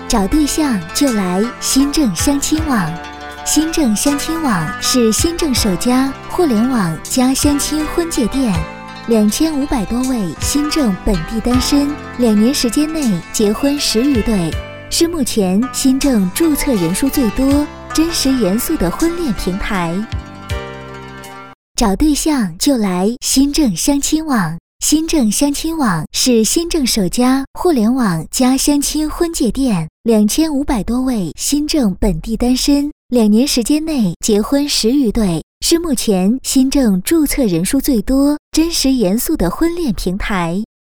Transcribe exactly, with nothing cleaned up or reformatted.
找对象就来新政相亲网。新政相亲网是新政首家互联网加相亲婚介店，两千五百多位新政本地单身，两年时间内结婚十余对，是目前新政注册人数最多、真实严肃的婚恋平台。找对象就来新政相亲网。新政相亲网是新政首家互联网加相亲婚介店，两千五百多位新政本地单身，两年时间内结婚十余对，是目前新政注册人数最多、真实严肃的婚恋平台。